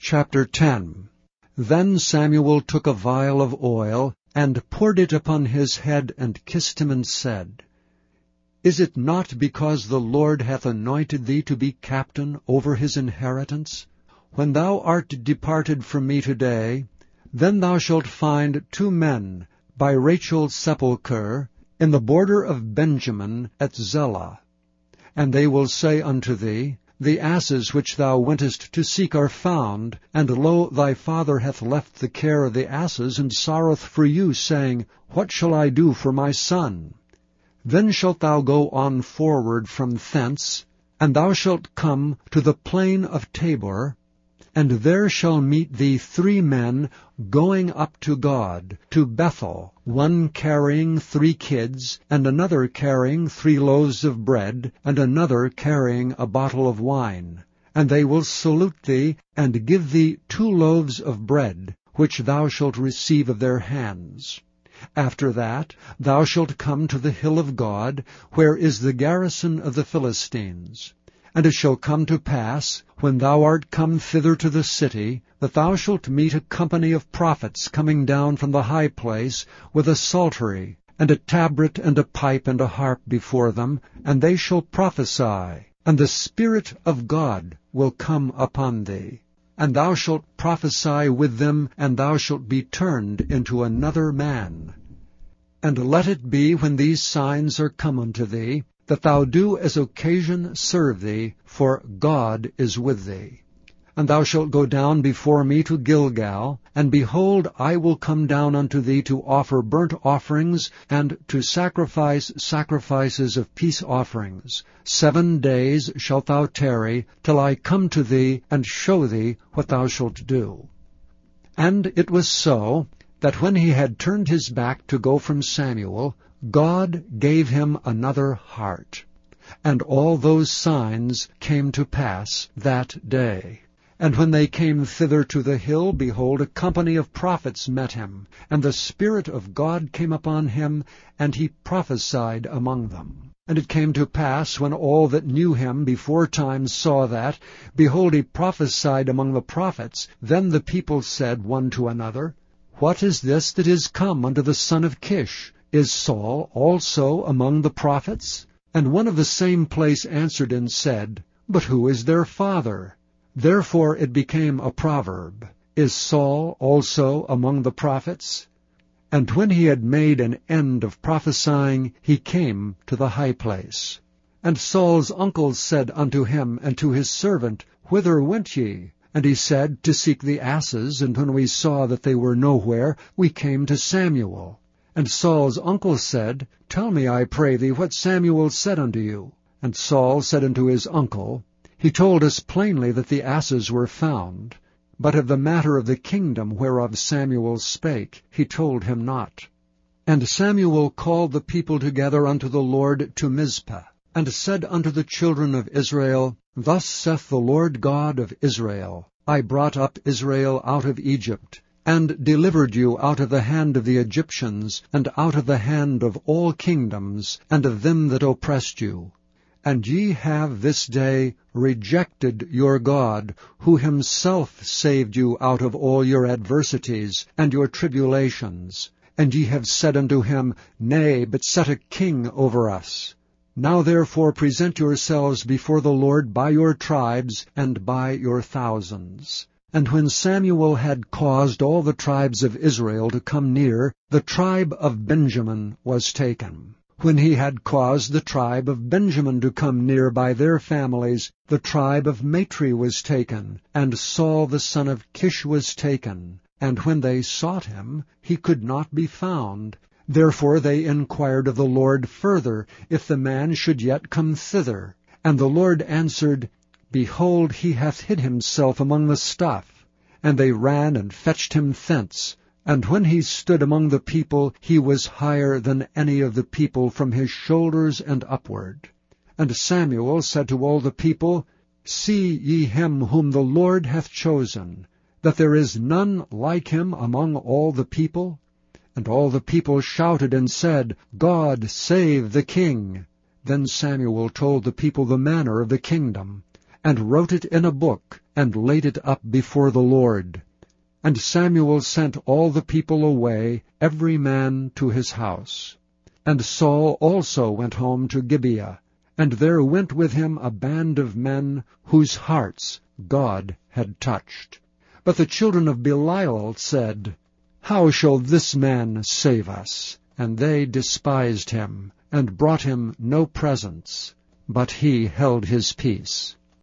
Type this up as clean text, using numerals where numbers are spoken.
Chapter 10. Then Samuel took a vial of oil, and poured it upon his head, and kissed him, and said, Is it not because the Lord hath anointed thee to be captain over his inheritance? When thou art departed from me today, then thou shalt find 2 men by Rachel's sepulchre, in the border of Benjamin at Zelah. And they will say unto thee, The asses which thou wentest to seek are found, and lo, thy father hath left the care of the asses, and sorroweth for you, saying, What shall I do for my son? Then shalt thou go on forward from thence, and thou shalt come to the plain of Tabor, and there shall meet thee 3 men going up to God, to Bethel, one carrying 3 kids, and another carrying 3 loaves of bread, and another carrying a bottle of wine. And they will salute thee, and give thee 2 loaves of bread, which thou shalt receive of their hands. After that thou shalt come to the hill of God, where is the garrison of the Philistines. And it shall come to pass, when thou art come thither to the city, that thou shalt meet a company of prophets coming down from the high place, with a psaltery, and a tabret, and a pipe, and a harp before them, and they shall prophesy, and the Spirit of God will come upon thee. And thou shalt prophesy with them, and thou shalt be turned into another man. And let it be, when these signs are come unto thee, that thou do as occasion serve thee, for God is with thee. And thou shalt go down before me to Gilgal, and behold, I will come down unto thee to offer burnt offerings, and to sacrifice sacrifices of peace offerings. 7 days shalt thou tarry, till I come to thee, and show thee what thou shalt do. And it was so, that when he had turned his back to go from Samuel, God gave him another heart. And all those signs came to pass that day. And when they came thither to the hill, behold, a company of prophets met him, and the Spirit of God came upon him, and he prophesied among them. And it came to pass, when all that knew him before time saw that, behold, he prophesied among the prophets, then the people said one to another, What is this that is come unto the son of Kish? Is Saul also among the prophets? And one of the same place answered and said, But who is their father? Therefore it became a proverb, Is Saul also among the prophets? And when he had made an end of prophesying, he came to the high place. And Saul's uncles said unto him and to his servant, Whither went ye? And he said, To seek the asses, and when we saw that they were nowhere, we came to Samuel. And Saul's uncle said, Tell me, I pray thee, what Samuel said unto you. And Saul said unto his uncle, He told us plainly that the asses were found, but of the matter of the kingdom whereof Samuel spake, he told him not. And Samuel called the people together unto the Lord to Mizpah, and said unto the children of Israel, Thus saith the Lord God of Israel, I brought up Israel out of Egypt, and delivered you out of the hand of the Egyptians, and out of the hand of all kingdoms, and of them that oppressed you. And ye have this day rejected your God, who himself saved you out of all your adversities and your tribulations. And ye have said unto him, Nay, but set a king over us. Now therefore present yourselves before the Lord by your tribes and by your thousands. And when Samuel had caused all the tribes of Israel to come near, the tribe of Benjamin was taken. When he had caused the tribe of Benjamin to come near by their families, the tribe of Matri was taken, and Saul the son of Kish was taken. And when they sought him, he could not be found. Therefore they inquired of the Lord further, if the man should yet come thither. And the Lord answered, Behold, he hath hid himself among the stuff. And they ran and fetched him thence. And when he stood among the people, he was higher than any of the people from his shoulders and upward. And Samuel said to all the people, See ye him whom the Lord hath chosen, that there is none like him among all the people? And all the people shouted and said, God save the king. Then Samuel told the people the manner of the kingdom, and wrote it in a book, and laid it up before the Lord. And Samuel sent all the people away, every man to his house. And Saul also went home to Gibeah, and there went with him a band of men whose hearts God had touched. But the children of Belial said, How shall this man save us? And they despised him, and brought him no presents, but he held his peace.